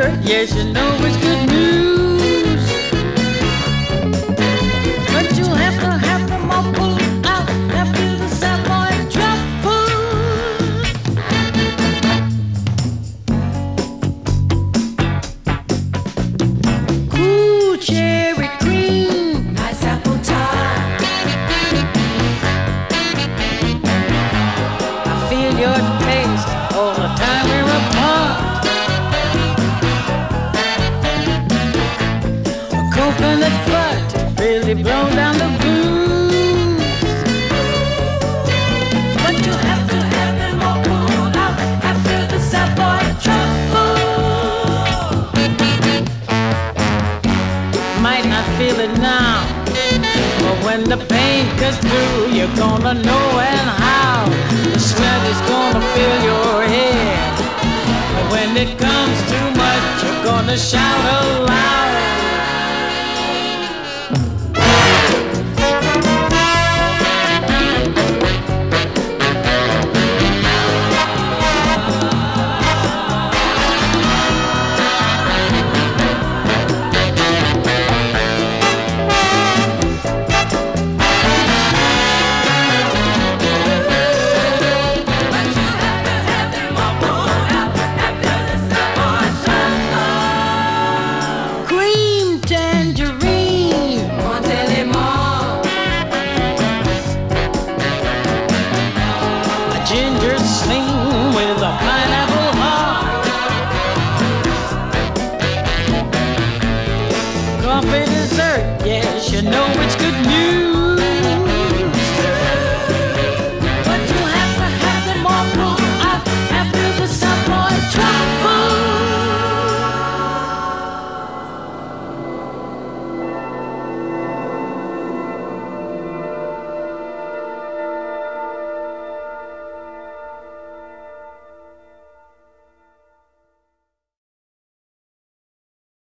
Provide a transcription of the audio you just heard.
Yes, you know it's good news. But you'll have to muffle out after the Savoy truffle. Cool cherry cream, nice apple tart. I feel your taste all the time we're apart. Coconut fudge really blown down the blues. But you have to have them all pulled out after the Savoy truffle. Might not feel it now, but when the pain cuts through, you're gonna know and how. The sweat is gonna fill your head. But when it comes too much, you're gonna shout aloud.